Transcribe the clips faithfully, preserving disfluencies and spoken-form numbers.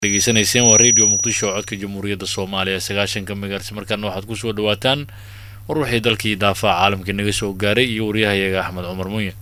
dhegeysaneyseen waa radio muqdisho codka jamhuuriyadda Soomaaliya sagaashan ka megahertz markaan waxaad ku soo dhawaataan war wixii dalkii daafaca caalamka naga soo gaaray iyo wariyahayaga Axmed Cumar Muuye.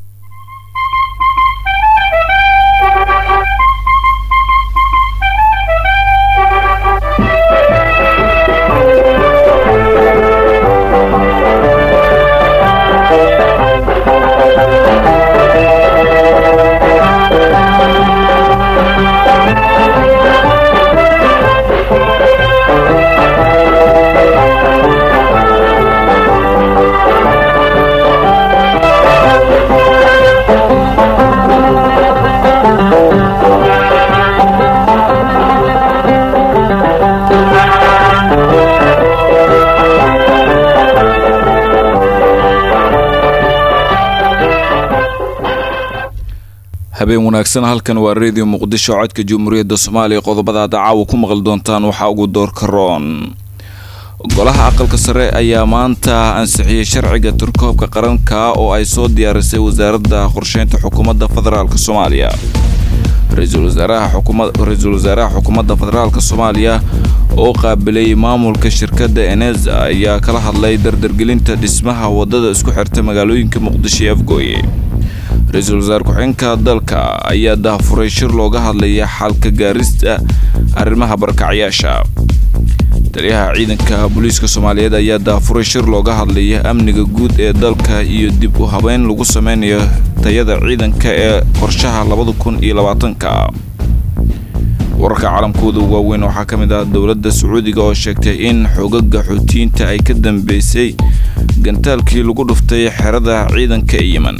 habeen wanaagsan halkan waa radio muqdisho codka jamhuuriyadda Soomaaliya qodobada dacaaw ku maqal doontaan waxa ugu door karoon golaha aqalka sare ayaa maanta ansixiyay sharciga turkoobka qaranka oo ay soo diyaarisay wasaaradda qorsheynta xukuumadda federaalka Soomaaliya ra'iisul wasaaraha xukuumadda ra'iisul wasaaraha xukuumadda federaalka Soomaaliya oo qaabilay maamulka shirkadda Eneza ayaa kala hadlay dardargelinta dhismaha wadada isku xirta magaalooyinka Muqdisho iyo Afgooye ra'iisul wasaar ku-xigeenka dalka ayaa daafuray shir looga hadlaya xalka gaarista arrimaha barakacayaasha taliyaha ciidanka booliiska Soomaaliyeed ayaa daafuray shir looga hadlaya amniga guud ee dalka iyo dib u habeyn lagu sameynayo tayada ciidanka ee qorshaha laba kun iyo labaatan wararka caalamkooda ugu weyn waxa kamid ah dawladda Sacuudiga oo sheegtay in xoogagga Xuutiyiinta ay ka dambeysay gantaalkii lagu dhuftay xerada ciidanka ee Yemen.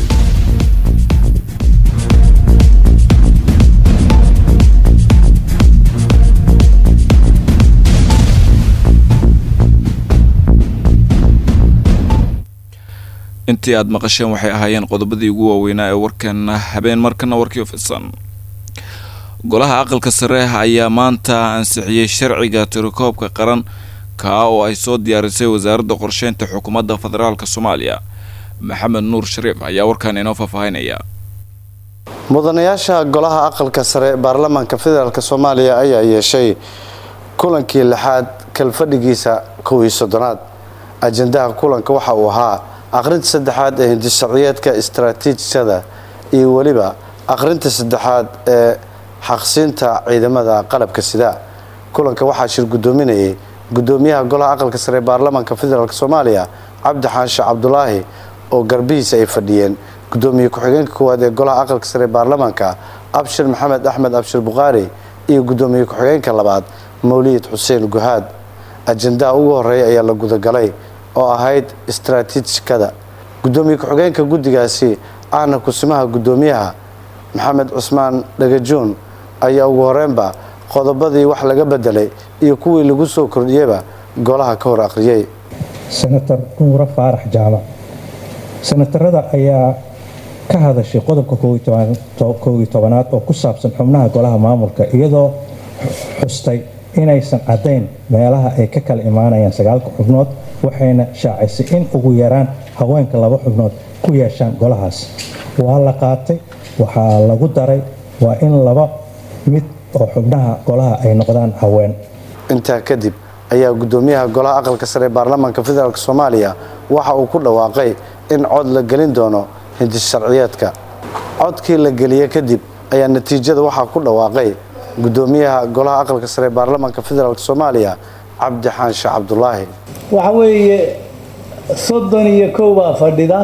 intii aad maqasheen waxay ahaayeen qodobadii ugu waaweynaa ee warkan habeen markana warkii fidsan golaha aqalka sare ayaa maanta ansixiyay sharciga turkoobka qaran ka oo ay soo diyaarisay wasaaradda qorsheynta xukuumadda federaalka Soomaaliya Maxamed Nuur Shariif ayaa warkan inoo faahfaahinaya mudanayaasha golaha aqalka sare baarlamaanka federaalka Soomaaliya ayaa yeeshay kulankii lixaad kalfadhigiisa kow iyo soddonaad ajendaha kulanka waxa uu ahaa aqrinta saddexaad ee hindisharciyeedka istiraatiijiyada iyo waliba aqrinta saddexaad ee xaqsinta ciidamada qalabka sida kulanka waxa shir gudoominayay gudoomiyaha golaha aqalka sare baarlamaanka federaalka Soomaaliya Cabdi Xaanshe Cabdulaahi oo garbihiisa ay fadhiyeen gudoomiye ku-xigeenka koowaad ee golaha aqalka sare baarlamaanka Abshir Maxamed Axmed Abshir Buqaari iyo gudoomiye ku-xigeenka labaad Mawlid Xuseen Guhaad ajendaha ugu horeeya ayaa la gudagalay oo ahayd istiraatiijiyada gudoomiye ku-xigeenka guddigaasi ahna kusimaha gudoomiyaha Maxamed Cusmaan Dhagajoon ayaa ugu horeenba qodobadii wax laga bedelay iyo kuwii lagu soo kordhiyayba golaha ka hor aqriyay senator Nuura Faarax Jaamac senatarada ayaa ka hadashay qodobka kow iyo tobanaad oo ku saabsan xubnaha golaha maamulka iyadoo xustay inaysan cadeyn meelaha ay ka kala imaanayaan sagaalka xubnood waxayna shaacisay in ugu yaraan haweenka laba xubnood ku yeeshaan golahaas waa la qaatay waxaa lagu daray waa in laba mid oo xubnaha golaha ay noqdaan haween intaa kadib ayaa gudoomiyaha golaha aqalka sare baarlamaanka federaalka Soomaaliya waxa uu ku dhawaaqay in cod la gelin doono hindisharciyeedka codkii la geliyay kadib ayaa natiijada waxa ku dhawaaqay gudoomiyaha golaha aqalka sare baarlamaanka federaalka Soomaaliya Cabdi Xaanshe Cabdulaahi waxa weeye soddon iyo kow baa fadhida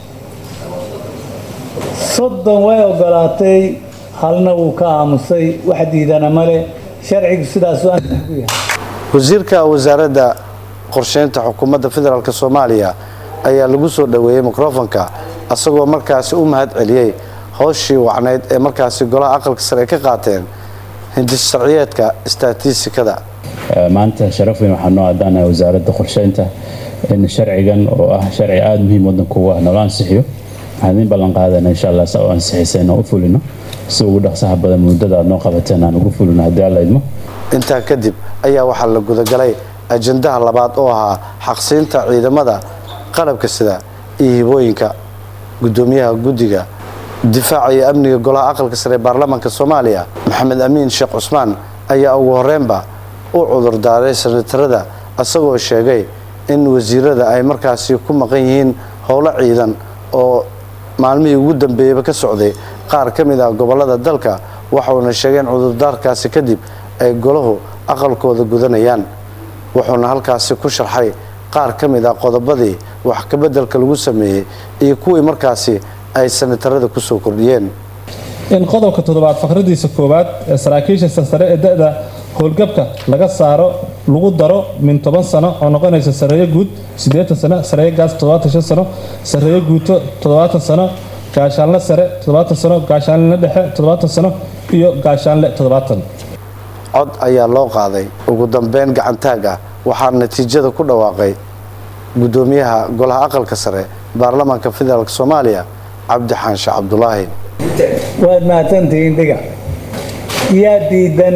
soddon way ogolaatay halna uu ka aamusay wax diidana male sharcigu sidaas waa ku yahay wasiirka wasaaradda qorsheynta xukuumadda federaalka Soomaaliya ayaa lagu soo dhaweeyay mikrofoonka asagoo markaasi u mahad celiyay hawshii wacneyd ee markaasi golaha aqalka sare ka qaateen hindisharciyeedka istiraatiijiyada maanta sharaf weyn waxaan noo adaanaa wasaaradda qorsheynta in sharcigan oo ah sharci aad muhiim wadanka u ah noo ansixiyo waxaan ballan qaadana insha Allah soo ansixisayna u fulino si ugu dhaqsaha badan muddada noo qabateen aan ugu fulino haddii alla idmo inta kadib ayaa waxa la gudagalay ajendaha labaad oo ahaa xaqsinta ciidamada qalabka sida iyo hibooyinka gudoomiyaha guddiga difaaca iyo amniga golaha aqalka sare ee baarlamaanka Soomaaliya Maxamed Amiin Sheekh Cusmaan ayaa ugu horreynba u cudur daaray senatarada asagoo sheegay in wasiirada ay markaasi ku maqan yihiin howlo ciidan oo maalmihii ugu dambeeyay ka socday qaar ka mid ah gobolada dalka waxaana sheegeen cudurdaarkaasi kadib ay golahu aqalkooda gudanayaan wuxuuna halkaasi ku sharxay qaar ka mid ah qodobadii wax ka bedelka lagu sameeyay iyo kuwii markaasi ay senatarada ku soo kordhiyeen in qodobka toddobaad faqradiisa koowaad ee saraakiisha sare ee da'da howlgabka laga saaro lagu daro min toban sano oo noqonaysa sareeyo guud siddeetan sano sareeyo gaas toddobaatan iyo shan sano sareeyo guuto toddobaatan sano gaashaanle sare toddobaatan sano gaashaanle dhexe toddobaatan sano iyo gaashaanle toddobaatan cod ayaa loo qaaday ugu dambeyn gacantaag ah waxaa natiijada ku dhawaaqay gudoomiyaha golaha aqalka sare baarlamaanka federaalka Soomaaliya Cabdi Xaanshe Cabdulaahi waad mahadsantihiin dhiga yaa diidan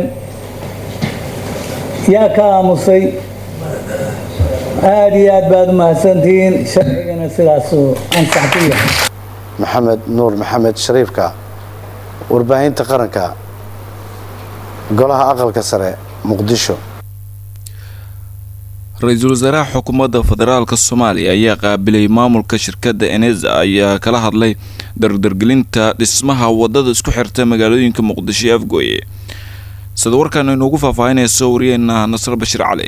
yaa ka aamusay aad iyo aad baad u mahadsantihiin sharcigana sidaasuu ansax ku yahay maxamed nuur maxamed shariifka warbaahinta qaranka golaha aqalka sare Muqdisho ra-iisul wasaaraha xukuumadda federaalka Soomaaliya ayaa qaabilay maamulka shirkadda Eneza ayaa kala hadlay dardargelinta dhismaha wadada isku xirta magaalooyinka Muqdisho iyo Afgooye sida warkaan inoogu faahfaahinayso wariyeenna Nasr Bashir Cali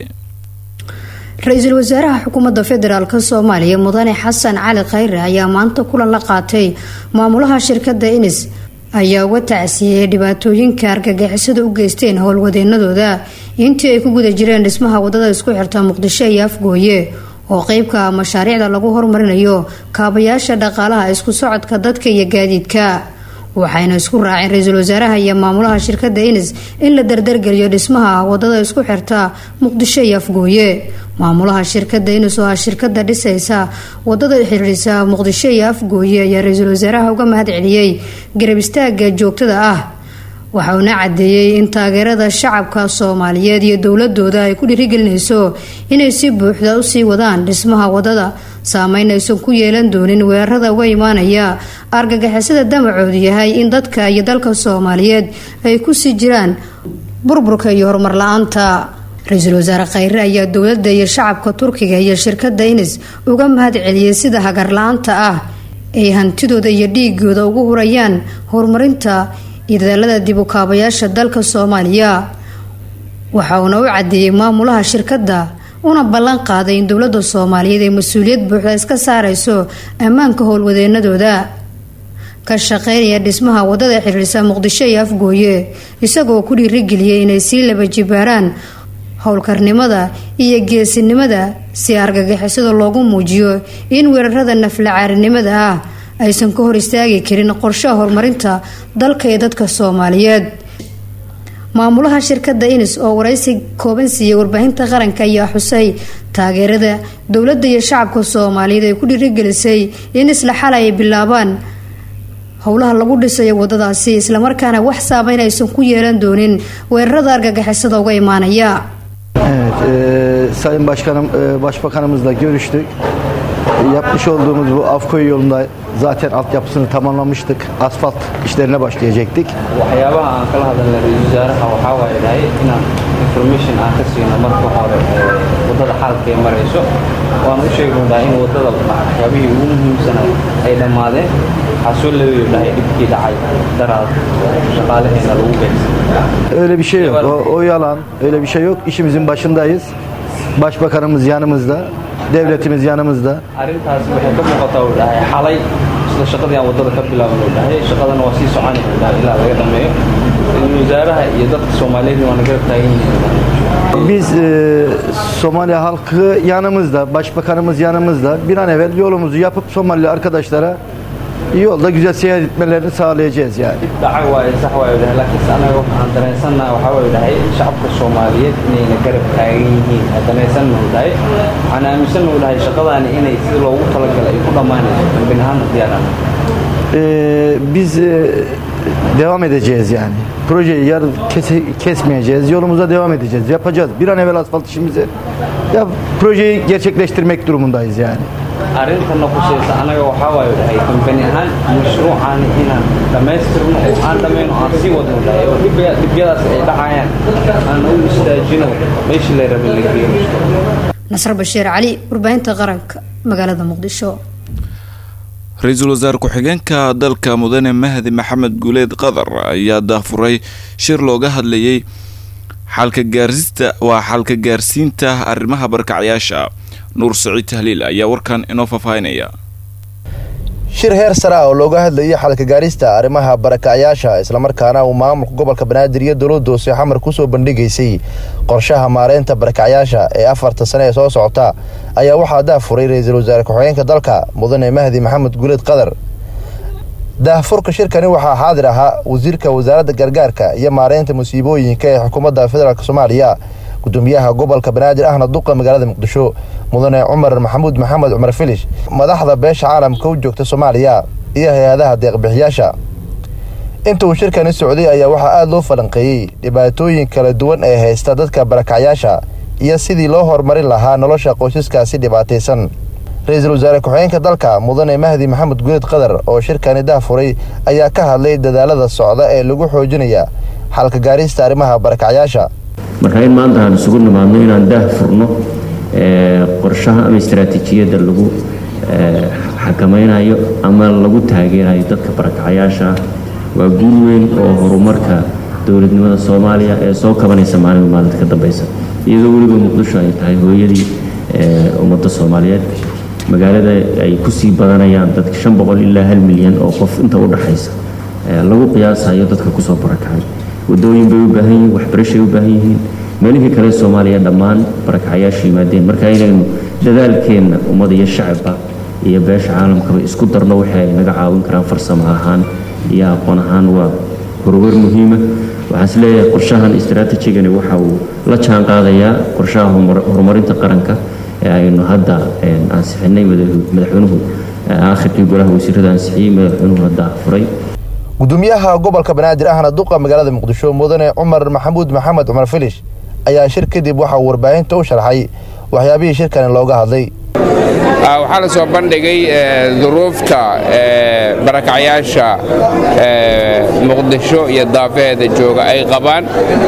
ra-iisul wasaaraha xukuumadda federaalka Soomaaliya Mudane Xasan Cali Khayre ayaa maanta kulan la qaatay maamulaha shirkadda Enes ayaa uga tacsiyay dhibaatooyinka argagixisada u geysteen howlwadeenadooda intii ay ku guda jireen dhismaha wadada isku xirta Muqdisho iyo Afgooye oo qaybka mashaariicda lagu horumarinayo kaabayaasha dhaqaalaha isku socodka dadka iyo gaadiidka waxayna isku raaceen ra-iisul wasaaraha iyo maamulaha shirkadda Enes in la dardargeliyo dhismaha wadada isku xirta Muqdisho iyo Afgooye maamulaha shirkadda Enes oo shirkadda dhisaysa wadada xiriirisa Muqdisho iyo Afgooye ayaa ra-iisul wasaaraha uga mahad celiyay garab istaaga joogtada ah waxaana cadeeyay in taageerada shacabka Soomaaliyeed iyo dowladooda ay ku dhiirigelinayso inay si buuxda u sii wadaan dhismaha wadada saameynaysan ku yeelan doonin weerarada uga imaanaya argagixisada damacoodu yahay in dadka iyo dalka Soomaaliyeed ay ku sii jiraan burburka iyo horumar la'aanta ra-iisul wasaare Khayre ayaa dowladda iyo shacabka Turkiga iyo shirkadda Enes uga mahad celiyay sida hagar la'aanta ah ay hantidooda iyo dhiigooda ugu hurayaan horumarinta idaalada dib u kaabayaasha dalka Soomaaliya waxa uu cadeeyay maamulaha shirkadda una ballan qaaday in dowladda Soomaaliyeed ay mas'uuliyad buuxda iska saarayso ammaanka howlwadeenadooda ka shaqeynaya dhismaha wadada xiriirisa Muqdisho iyo Afgooye isagoo ku dhiirigeliyay inay si laba jibaaraan howlkarnimada iyo geesinimada si argagixisada loogu muujiyo in weerarada naflacaarinimada ah aysan ka hor istaagi karin qorshaha horumarinta dalka iyo dadka Soomaaliyeed maamulaha shirkadda Enes oo waraysi kooban siiyay warbaahinta qaranka ayaa xusay taageerada dowladda iyo shacabka Soomaaliyeed ay ku dhiirigelisay in isla xal ay bilaabaan howlaha lagu dhisayo wadadaasi isla markaana wax saameyn aysan ku yeelan doonin weerarada argagixisada uga imaanaya Evet, e, Sayın Başkanım, e, Başbakanımızla görüştük. Yapmış olduğumuz bu Afkoy yolunda zaten altyapısını tamamlamıştık. Asfalt işlerine başlayacaktık. waxyaabaha aan kala hadalnay ra-iisul wasaaraha waxaa waaye dhahay inaan information aan ka siino marka hore wadada xaalka ay marayso waan u sheegnaa in wadada waxyaabihii ugu muhiimsanay ay dhammaadeen waxaa soo laweeyo dhahay dhibkii dhacay daraad shaqaalaheena lagu beegsan Öyle bir şey yok. O, o yalan. Öyle bir şey yok. İşimizin başındayız. Başbakanımız yanımızda. Devletimiz yanımızda. arrintaasi waxay ka muuqataa uu dhahay xalay isla shaqadii aan wadada ka bilaabno uu dhahay shaqadana waa sii soconay uu dhahay ilaa laga dhameeyo ra-iisul wasaaraha iyo dadka Soomaaliyeed waa naga taagan yihiin Biz e, Somali halkı yanımızda. Başbakanımız yanımızda. Bir an evvel yolumuzu yapıp Somali arkadaşlara yolda güzel seyahat etmelerini sağlayacağız yani. dhacay waaye sax waaye uu dhahay laakiinse anaga waxaan dareensannahay waxaa waaye uu dhahay shacabka Soomaaliyeed inayna garab taagan yihiin dareensanna uu dhahay waxaan aaminsanna uu dhahay shaqadaani inay sida loogu talagalay ay ku dhammaanayso dambin ahaanna diyaaraan Ee, biz e, devam edeceğiz yani. Projeyi yarın kes- kesmeyeceğiz. Yolumuza devam edeceğiz. Yapacağız. Bir an evvel asfalt işimizi yap, projeyi gerçekleştirmek durumundayız yani. arrintanna khusaysa anaga waxaa waayo dhahay kambani ahaan mashruucaan inaan dhammaystirno oo aan dhammayno aan sii wadno dhahay oo dhibyadaas ay dhacayaan aan u istaajino meeshii la rabay la geeyo nasr bashiir cali warbaahinta qaranka magaalada muqdisho ra-iisul wasaare ku-xigeenka dalka mudane mahdi maxamed guuleed qadar ayaa daafuray shir looga hadlayay xalka gaarsiinta waa xalka gaarsiinta arrimaha barakacayaasha nuur saciid tahliil ayaa warkan inoo faahfaahinaya shir heer sare ah oo looga hadlayay xalka gaarista arrimaha barakacayaasha isla markaana uu maamulka gobolka banaadir iyo dowladda hoose xamar ku soo bandhigaysay qorshaha maareynta barakacayaasha ee afarta sano ee soo socota ayaa waxaa daafuray ra-iisul wasaare ku-xigeenka dalka mudane mahdi maxamed guuleed qadar daahfurka shirkani waxaa xaadir ahaa wasiirka wasaaradda gargaarka iyo maareynta musiibooyinka ee xukuumadda federaalk soomaaliya gudoomiyaha gobolka banaadir ahna duqa magaalada muqdisho mudane cumar maxamuud maxamed cumar filish madaxda beesha caalamka u joogta soomaaliya iyo hay-adaha deeqbixiyaasha inta uu shirkani socday ayaa waxaa aada loo falanqeeyey dhibaatooyin kala duwan ee haysta dadka barakacayaasha iyo sidii loo horumarin lahaa nolosha qoysaskaasi dhibaataysan ra-iisul wasaare ku-xigeenka dalka mudane mahdi maxamed guuleed qadar oo shirkani daafuray ayaa ka hadlay dadaalada socda ee lagu xoojinaya xalka gaarista arrimaha barakacayaasha marka in maanta aan isugu nimaadno inaan daah furno qorshaha ama istaraatiijiyadda lagu xakamaynayo ama lagu taageerayo dadka barakacayaasha waa guul weyn oo horumarka dowladnimada soomaaliya ee soo kabanaysa maalinba maalinta ka dambaysa iyadoo weliba muqdisho ay tahay hooyadii ummadda soomaaliyeed magaalada ay kusii badanayaan dadka shan boqol ilaa hal milyan oo qof inta u dhaxaysa lagu qiyaasayo dadka kusoo barakacay wadooyin bay u baahan yihiin waxbarashay u baahan yihiin meelihii kale soomaaliya dhammaan barakacayaasha yimaadeen marka inaynu dadaalkeenna ummad iyo shacabba iyo beesha caalamkaba isku darno wixii ay naga caawin karaan farsamo ahaan iyo aqoon ahaan waa horumar muhiima waxaan is leeyahay qorshahan istaraatiijigani waxa uu la jaan qaadayaa qorshaha horumarinta qaranka ee aynu hadda ansixinay madaxweynuhu aakhirkii golaha wasiirada ansixiyey madaxweynuhu hadda furay gudoomiyaha gobolka banaadir ahna duqa magaalada muqdisho mudane cumar maxamuud maxamed cumar filish ayaa shir kadib waxa uu warbaahinta u sharxay waxyaabihii shirkani looga hadlay waxaa la soo bandhigay duruufta barakacayaasha muqdisho iyo daafeeda jooga ay qabaan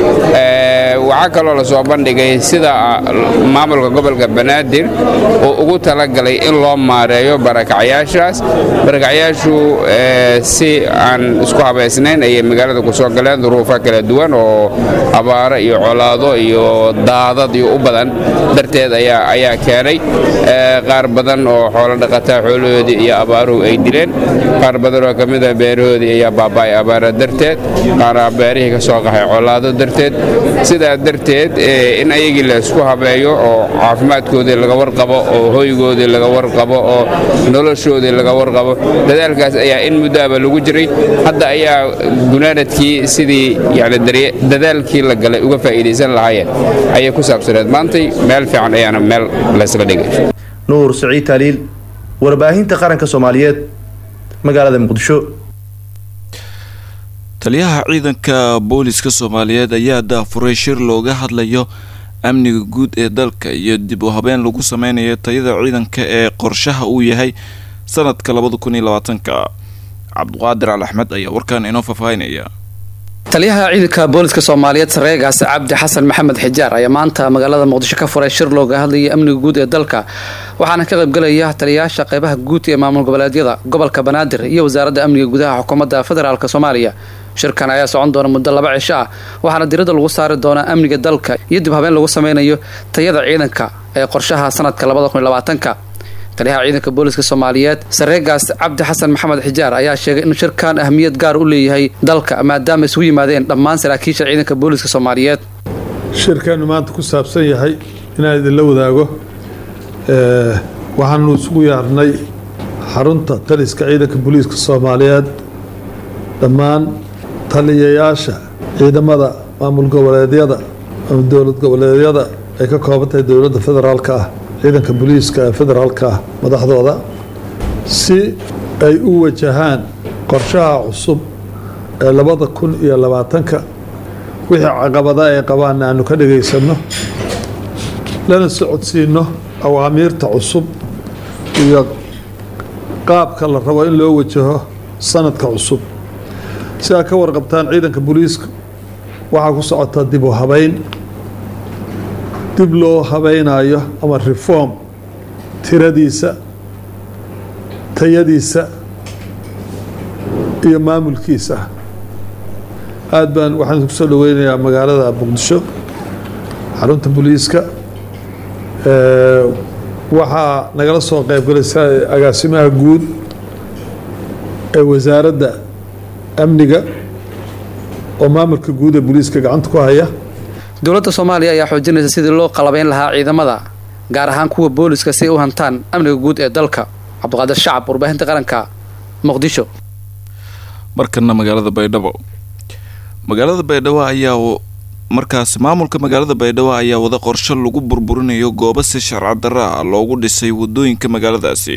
waxaa kaloo la soo bandhigay sida maamulka gobolka banaadir uu ugu talagalay in loo maareeyo barakacayaashaas barakacayaashu si aan isku habaysnayn ayay magaalada ku soo galeen duruufo kala duwan oo abaaro iyo colaado iyo daadad iyo u badan darteed ayaa ayaa keenay qaar badan oo xoolo dhaqataa xoolahoodii iyo abaaruhu ay dileen qaar badan oo ka mid ah beerahoodii ayaa baaba'ay abaara darteed qaara beerihii ka soo qaxay colaado darteed sidaa darteed in ayagii la isku habeeyo oo caafimaadkoodii laga warqabo oo hoygoodii laga warqabo oo noloshoodii laga warqabo dadaalkaas ayaa in muddaaba lagu jiray hadda ayaa gunaanadkii sidii yani dadaalkii la galay uga faa'iidaysan lahaayeen ayay ku saabsaneed maantay meel fiican ayaana meel laysla dhigay nuur saciid taaliil warbaahinta qaranka soomaaliyeed magaalada muqdisho taliyaha ciidanka booliska soomaaliyeed ayaa daafuray shir looga hadlayo amniga guud ee dalka iyo dib u habeen lagu sameynayo tayada ciidanka ee qorshaha uu yahay sanadka labada kun iyo labaatanka cabdiqaadir al axmed ayaa warkan inoo faahfaahinaya taliyaha ciidanka booliska soomaaliyeed sareegaas cabdi xasan maxamed xijaar ayaa maanta magaalada muqdisho ka furay shir looga hadlayay amniga guud ee dalka waxaana ka qaybgalaya taliyayaasha qaybaha guud ee maamul goboleedyada gobolka banaadir iyo wasaaradda amniga gudaha xukuumadda federaalk soomaaliya shirkan ayaa socon doona muddo laba cisho ah waxaana diradda lagu saari doonaa amniga dalka iyo dib habeen lagu sameynayo tayada ciidanka ee qorshaha sanadka labada kun iyo labaatanka taliyaha ciidanka booliska soomaaliyeed sareegaas cabdi xasan maxamed xijaar ayaa sheegay in shirkan ahmiyad gaar u leeyahay dalka maadaama isugu yimaadeen dhammaan saraakiisha ciidanka booliska soomaaliyeed shirkanu maanta ku saabsan yahay inaan idinla wadaago waxaanu isugu yaarnay xarunta taliska ciidanka booliiska soomaaliyeed dhammaan taliyayaasha ciidamada maamul goboleedyada ama dowlad goboleedyada ay ka koobantahay dowladda federaalka ah ciidanka booliiska ee federaalka ah madaxdooda si ay u wajahaan qorshaha cusub ee labada kun iyo labaatanka wixii caqabada ay qabaan aanu ka dhagaysanno lana socodsiino awaamiirta cusub iyo qaabka la rabo in loo wajaho sanadka cusub. si aad ka warqabtaan ciidanka booliiska waxaa ku socota dib u habeyn dib loo habeynayo ama reform tiradiisa tayadiisa iyo maamulkiisa. aad baan waxaan ku soo dhaweynayaa magaalada Muqdisho xarunta booliiska waxaa nagala soo qayb galaysa agaasimaha guud ee wasaaradda amniga oo maamulka guud ee booliiska gacanta ku haya. dowladda Soomaaliya ayaa xoojinaysa sidii loo qalabayn lahaa ciidamada gaar ahaan kuwa booliiska si ay u hantaan amniga guud ee dalka. Cabdiqaadir Shacab, warbaahinta qaranka, Muqdisho. markana magaalada Baydhabo magaalada Baydhabo ayaa markaas maamulka magaalada Baydhabo ayaa wada qorshe lagu burburinayo goobo si sharci darro ah loogu dhisay wadooyinka magaaladaasi.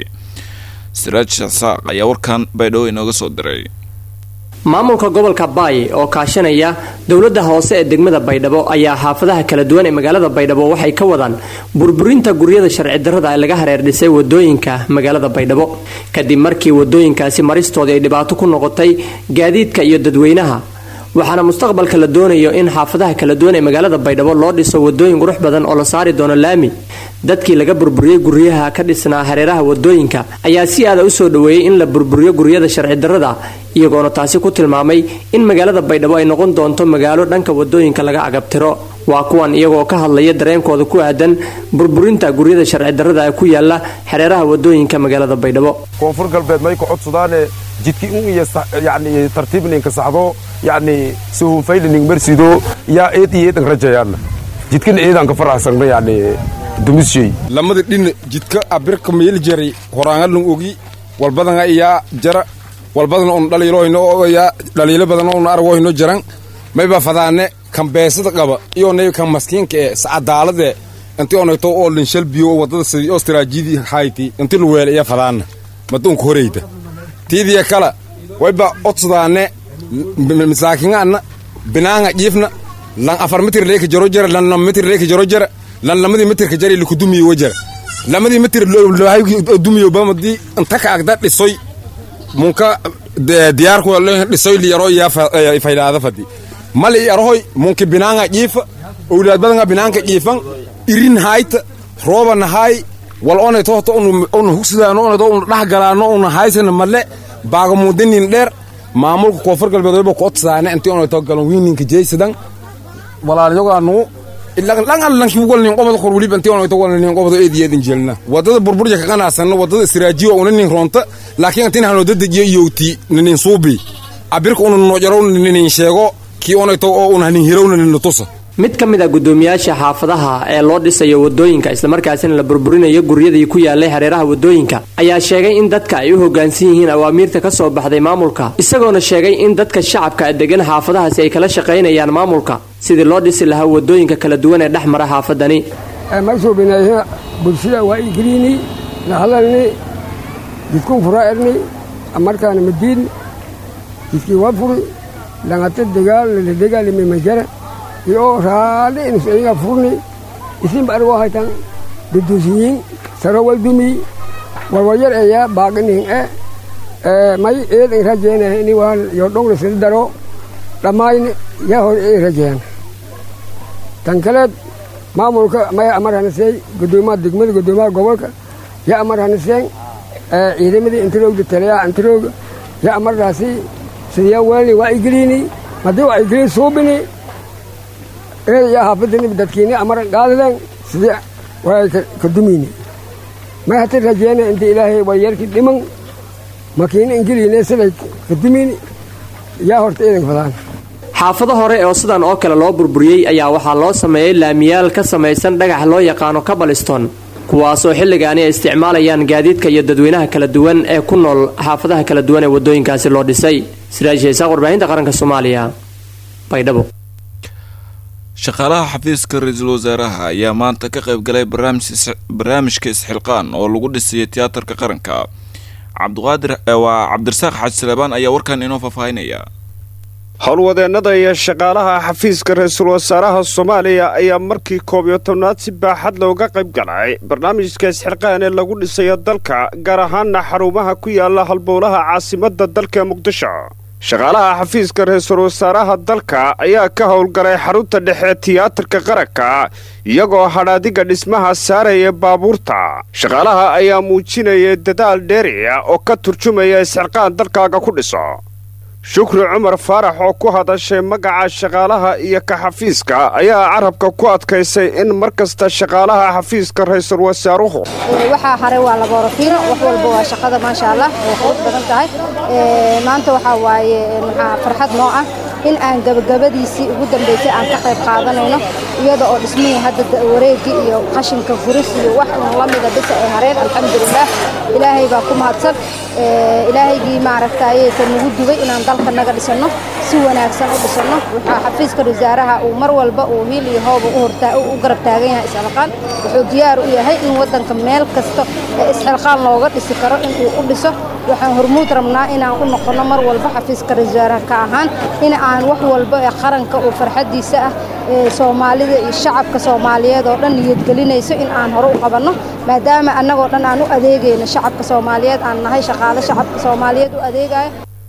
Siraaj Shasaaq ayaa warkan Baydhabo inooga soo diray. maamulka gobolka Baay oo kaashanaya dawladda hoose ee degmada Baydhabo ayaa xaafadaha kala duwan ee magaalada Baydhabo waxay ka wadaan burburinta guriyada sharci darrada ah laga hareer dhisay wadooyinka magaalada Baydhabo kadib markii wadooyinkaasi maristoodii ay dhibaato ku noqotay gaadiidka iyo dadweynaha. waxaana mustaqbalka la doonayo in xaafadaha kala duwan ee magaalada Baydhabo loo dhiso wadooyin qurux badan oo la saari doono laami. dadkii laga burburiyay guriyaha ka dhisnaa hareeraha wadooyinka ayaa si aad u soo dhaweeyay in la burburiyo guriyada sharci darrada iyagoona taasi ku tilmaamay in magaalada Baydhabo ay noqon doonto magaalo dhanka wadooyinka laga agabtiro. waa kuwan iyagoo ka hadlaya dareenkooda ku aadan burburinta guriyada sharci darrada ee ku yaala hareeraha wadooyinka magaalada Baydhabo. koonfur galbeed may ku codsadaan jidkii uu yani tartiibninka saxdo yani soo faylning marsido ya eed eed rajayaan jidkan eedan ka faraxsan yani dumishay lamada dhin jidka abirka meel jari horaangan ogi walbadan ayaa jara walbadan on dhaliiloyno oo ya dhaliilo badan oo arwayno jaran mayba fadaane kan beesada qaba iyo neey kan maskiinka ee saadaalade intii oo neeto oo lin shalbiyo wadada sidii Australia hayti intii lu weel iyo fadaana madun ku horeeyda tiidiya kala wayba odsadaane masaakiinana binaanga jiifna lan afar mitir leek jaro jara lan nam mitir leek jaro jara lan lamadi mitir ka jari ku dumiyo wajara lamadi mitir loo dumiyo bamadi inta ka agda dhisoy munka diyaar ku leeyahay dhisoy li yaro ya faylaada fadi mali yaroy munki binaanga jiifa awlaad badan binaanka jiifan irin hayta rooban hay wal onay tohto on hugsidaan on dhax galaano on haysan male baaga mudinin dheer maamulka koonfur galbeed oo ku codsaana intii on to galan wiininka jeeysadan walaalayaanu illa lan lan ki walnin qobada khor wali intii on to walnin qobada eediyadin jelna wadada burburja ka qanaasan wadada siraajiyo oo nin roonta laakiin intii hano dad yooti nin suubi abirka on no jaro nin sheego ki on to oo un hanin hirowna nin tusa. mid ka mid ah gudoomiyaasha xaafadaha ee loo dhisayo wadooyinka isla markaasina la burburinayo guriyadii ku yaalay hareeraha wadooyinka ayaa sheegay in dadka ay u hoggaansan yihiin awaamiirta ka soo baxday maamulka isagoona sheegay in dadka shacabka ee degan xaafadahaasi ay kala shaqaynayaan maamulka sidii loo dhisi lahaa wadooyinka kala duwan ee dhexmara xaafadani. markuu binaayay bulshada waa igriini la hadalni didku furaarni amarkaan madiin didkii waa furi langata dagaal la dagaal mi majara iyo raali in isaga furni isin bar waa haytan dudusiin sarawal dumi warwayar ayaa baaqnin ee may eed rajeen ini waan yo dhowr sil daro dhamayn ya hor ee rajeen tan kale maamulka may amarhanasay gudoomiyaha degmada gudoomiyaha gobolka ya amarhanasay ee ciidamada introog taliya introog ya amardaasi sidii wali waa igriini madii waa igriin suubini ee ya hafadani dadkiina amar qaadadan sidii waa ka dumini ma hata rajayna inta ilaahay wayarki dhiman makiina ingiliina sidii ka dumini ya horta idin fadaan. xaafado hore oo sidan oo kale loo burburiyay ayaa waxaa loo sameeyay laamiyaal ka samaysan dhagax loo yaqaano cobblestone kuwaasoo xilligaani ay isticmaalayaan gaadiidka iyo dadweynaha kala duwan ee ku nool xaafadaha kala duwan ee wadooyinkaasi loo dhisay. Siraaj Shasaaq, warbaahinta qaranka Soomaaliya, Baydhabo. shaqaalaha xafiiska ra'iisul wasaaraha ayaa maanta ka qayb galay barnaamijka isxilqaan oo lagu dhisay tiyaatarka qaranka. Cabdiqaadir waa Cabdirasaaq Xaj Salebaan ayaa warkan inoo faafaynaya. howlwadeennada iyo shaqaalaha xafiiska ra-iisul wasaaraha soomaaliya ayaa markii koob iyo tobnaad si baaxad looga qayb galay barnaamijka isxilqaan ee lagu dhisayo dalka gaar ahaana xarumaha ku yaala halbowlaha caasimadda dalka muqdisho shaqaalaha xafiiska ra-iisul wasaaraha dalka ayaa ka howlgalay xarunta dhexe tiyaatarka qaranka iyagoo hadhaadiga dhismaha saaraya baabuurta shaqaalaha ayaa muujinaya dadaal dheeri ah oo ka turjumaya isxilqaan dalkaaga ku dhiso shukri cumar faarax oo ku hadashay magaca shaqaalaha iyo ka xafiiska ayaa carabka ku adkaysay in mar kasta shaqaalaha xafiiska ra-iisul wasaaruhu waxaa haray waa laborafiino wax walba waa shaqada maasha allah oo qurux badan tahay maanta waxaa waaye maxaa farxad noo ah in aan gabagabadiisii ugu dambaysay aan ka qayb qaadanayno iyada oo dhismihii hadda wareegii iyo qashinka furis iyo wax un la mida dhisa ay hareen alxamdulilah ilaahay baa ku mahadsan ilaahaygii maaragtaaye ka nagu dugay inaan dalka naga dhisano si wanaagsan u dhisano waxaa xafiiska wasaaraha uu mar walba uu hiil iyo hoob u hortaa u garab taagan yahay isxilqaan wuxuu diyaar u yahay in wadanka meel kasta ee isxilqaan looga dhisi karo in uu u dhiso waxaan hormuud rabnaa inaan u noqono mar walba xafiiska wasaaraha ka ahaan in aan wax walba ee qaranka uu farxadiisa ah ee Soomaalida iyo shacabka Soomaaliyeed oo dhan niyad gelinayso in aan hore u qabanno maadaama annagoo dhan aan u adeegayno shacabka Soomaaliyeed aan nahay shaqaale shacabka Soomaaliyeed u adeegaya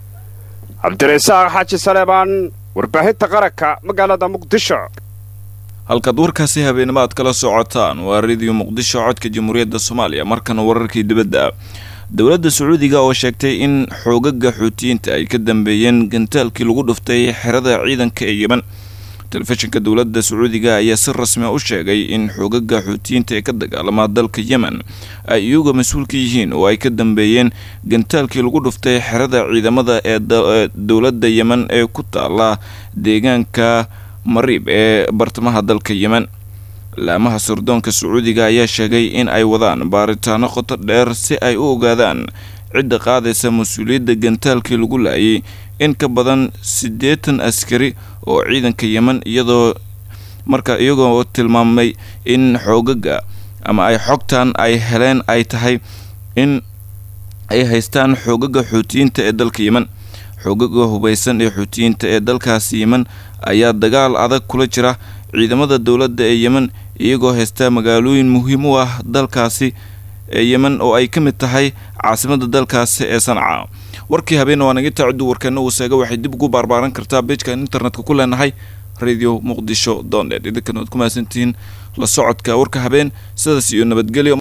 Cabdirasaaq Xaaji Saleemaan warbaahinta qaranka magaalada Muqdisho halka warkaasi habeenimo aad kala socotaan waa radio Muqdisho codka Jamhuuriyadda Soomaaliya markan wararkii dibadda dawladda Sacuudiga oo sheegtay in xoogaga xuutiyiinta ay ka dambeeyeen gantaalkii lagu dhuftay xerada ciidanka ee Yemen telefishinka dawladda Sacuudiga ayaa si rasmi ah u sheegay in xoogaga xuutiyiinta ee ka dagaalama dalka Yemen ay iyagu mas'uul ka yihiin oo ay ka dambeeyeen gantaalkii lagu dhuftay xerada ciidamada ee dawladda Yemen ee ku taala deegaanka Marib ee bartamaha dalka Yemen laamaha surdoonka Sacuudiga ayaa sheegay in ay wadaan baaritaano qoto dheer si ay u ogaadaan cidda qaadaysa mas'uuliyadda gantaalkii lagu laayay in ka badan siddeetan askari oo ciidanka Yemen iyadoo marka iyagoo tilmaamay in xoogaga ama ay xogtaan ay heleen ay tahay in ay haystaan xoogaga xuutiyiinta ee dalka Yemen xoogaga hubeysan ee xuutiyiinta ee dalkaasi Yemen ayaa dagaal adag kula jira ciidamada dawladda ee Yemen iyagoo haysta magaalooyin muhiim u ah dalkaasi ee Yemen oo ay ka mid tahay caasimadda dalkaasi ee Sanca warkii habeenna waa naga tacadu warkana uu seega waxay dib ugu barbaaran kartaa page-ka internetka ku leenahay radio muqdisho dot net idinka nood ku maasantiin la socodka warka habeen sidaas iyo nabadgelyo